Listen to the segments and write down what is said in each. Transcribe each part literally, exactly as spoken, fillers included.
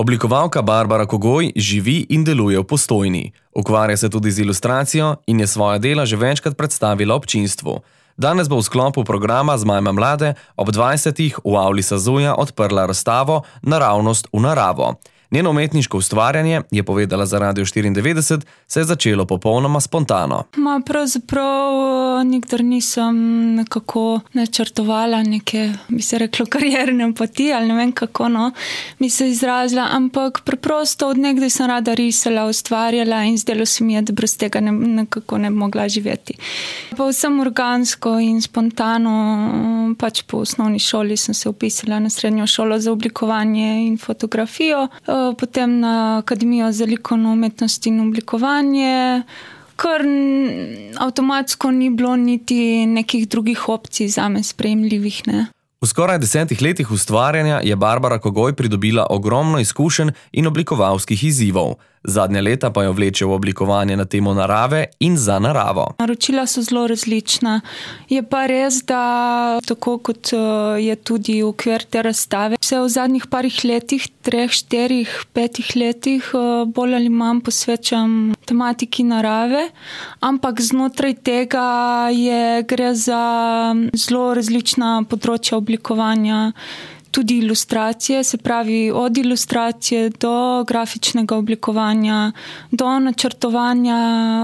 Oblikovalka Barbara Kogoj živi in deluje v Postojni. Ukvarja se tudi z ilustracijo in je svoja dela že večkrat predstavila občinstvu. Danes bo v sklopu programa Zmajma mlade ob dvajsetih v avli Sazuja odprla razstavo Naravnost v naravo. Njeno umetniško ustvarjanje, je povedala za Radio štiriindevetdeset, se je začelo popolnoma spontano. Ma pravzaprav nikdar nisem nekako načrtovala neke, bi se reklo, karierne poti ali ne vem kako, no, bi se izrazila, ampak preprosto od nekdaj sem rada risala, ustvarjala in zdelo se mi je, da brez tega ne, nekako ne bi mogla živeti. Pa vsem organsko in spontano, pač po osnovni šoli sem se vpisala na srednjo šolo za oblikovanje in fotografijo, potem na Akademijo za likovno umetnost in oblikovanje, kar avtomatsko ni bilo niti nekih drugih opcij zame sprejemljivih, ne. V skoraj desetih letih ustvarjanja je Barbara Kogoj pridobila ogromno izkušenj in oblikovalskih izzivov. Zadnja leta pa jo vleče v oblikovanje na temo narave in za naravo. Naročila so zelo različna. Je pa res, da tako kot je tudi okvir te razstave, se v zadnjih parih letih, treh, štirih, petih letih bolj ali manj posvečam tematiki narave, ampak znotraj tega je, gre za zelo različna področja oblikovanja, tudi ilustracije, se pravi od ilustracije do grafičnega oblikovanja, do načrtovanja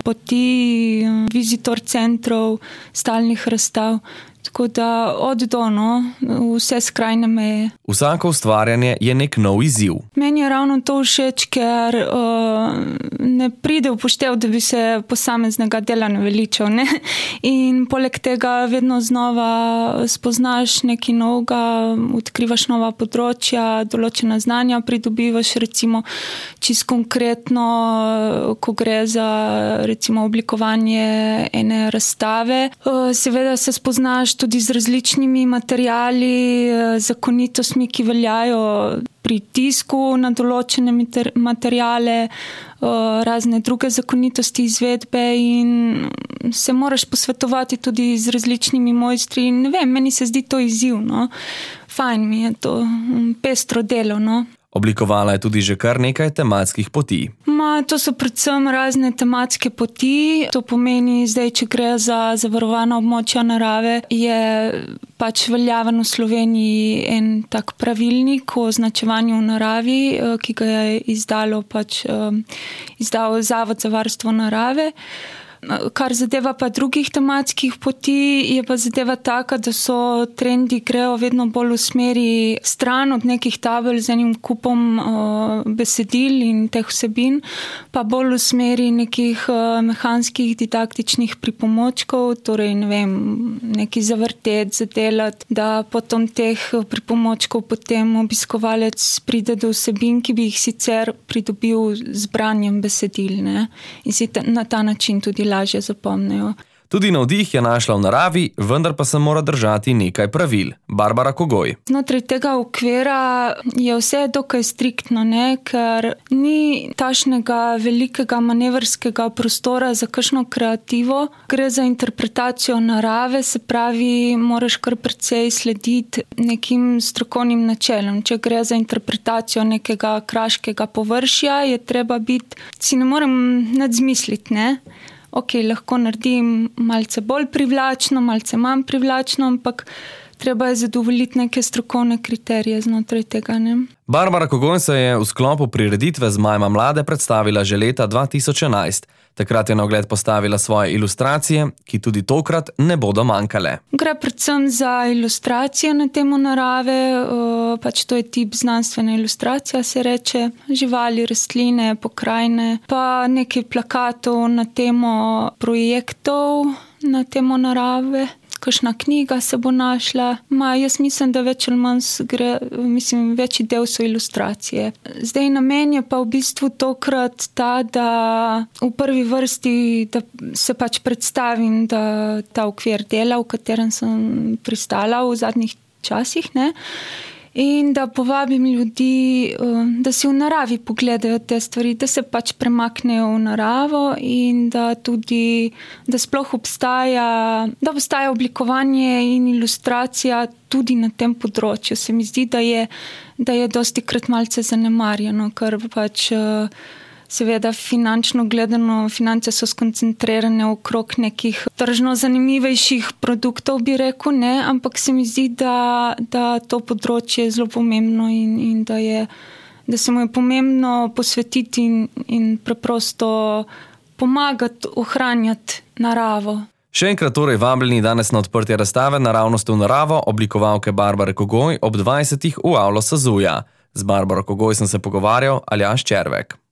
poti, vizitor centrov, stalnih razstav. Tako da od do, no, vse skrajne meje. Vsako ustvarjanje je nek nov izziv. Meni je ravno to všeč, ker uh, ne pride v poštev, da bi se posameznega dela naveličal, ne? In poleg tega vedno znova spoznaš nekaj novega, odkrivaš nova področja, določena znanja pridobivaš, recimo čisto konkretno, ko gre za recimo oblikovanje ene razstave. Uh, seveda se spoznaš tudi z različnimi materiali, zakonitostmi, ki veljajo pri tisku na določene materiale, razne druge zakonitosti izvedbe in se moraš posvetovati tudi z različnimi mojstri. Ne vem, meni se zdi to izziv, no. Fajn mi je to, pestro delo, no. Oblikovala je tudi že kar nekaj tematskih poti. Ma, to so predvsem razne tematske poti. To pomeni, zdaj, če gre za zavarovana območja narave, je pač veljaven v Sloveniji en tak pravilnik o označevanju v naravi, ki ga je izdalo pač, izdal Zavod za varstvo narave. Kar zadeva pa drugih tematskih poti, je pa zadeva taka, da so trendi grejo vedno bolj v smeri stran od nekih tabel z enim kupom uh, besedil in teh vsebin, pa bolj v smeri nekih uh, mehanskih didaktičnih pripomočkov, torej ne vem, neki zavrtet, zadelat, da potom teh pripomočkov potem obiskovalec pride do vsebin, ki bi jih sicer pridobil z branjem besedil, ne? In si ta, na ta način tudi lažje zapomnejo. Tudi navdih je našla v naravi, vendar pa se mora držati nekaj pravil. Barbara Kogoj. Znotraj tega okvira je vse dokaj striktno, ne, ker ni tašnega velikega manevrskega prostora za kakšno kreativo. Gre za interpretacijo narave, se pravi, moraš kar precej slediti nekim strokovnim načelom. Če gre za interpretacijo nekega kraškega površja, je treba biti, si ne morem nič zmisliti, ne. Ok, lahko naredim malce bolj privlačno, malce manj privlačno, ampak treba je zadovoljiti neke strokovne kriterije znotraj tega, ne. Barbara Kogoj se je v sklopu prireditve Zmajma mlade predstavila že leta dva tisoč enajst. Takrat je na ogled postavila svoje ilustracije, ki tudi tokrat ne bodo manjkale. Gre predvsem za ilustracije na temo narave, pač to je tip znanstvena ilustracija, se reče, živali, rastline, pokrajine, pa nekaj plakatov na temo projektov na temo narave. Kakšna knjiga se bo našla. Ma, jaz mislim, da več ali manj gre, mislim, večji del so ilustracije. Zdaj namen je pa v bistvu tokrat ta, da v prvi vrsti, da se pač predstavim, da ta okvir dela, v katerem sem pristala v zadnjih časih, ne. in da povabim ljudi, da si v naravi pogledajo te stvari, da se pač premaknejo v naravo in da tudi, da sploh obstaja, da obstaja oblikovanje in ilustracija tudi na tem področju. Se mi zdi, da je, da je dostikrat malce zanemarjeno, ker pač seveda finančno gledano, finance so skoncentrirane okrog nekih tržno zanimivejših produktov, bi rekel, ne, ampak se mi zdi, da, da to področje je zelo pomembno in, in da, je, da se mu je pomembno posvetiti in, in preprosto pomagati ohranjati naravo. Še enkrat torej vabljeni danes na odprtje razstave Naravnost v naravo oblikovalke Barbare Kogoj ob dvajsetih v avlo Sazuja. Z Barbaro Kogoj sem se pogovarjal, Aljaž Červek.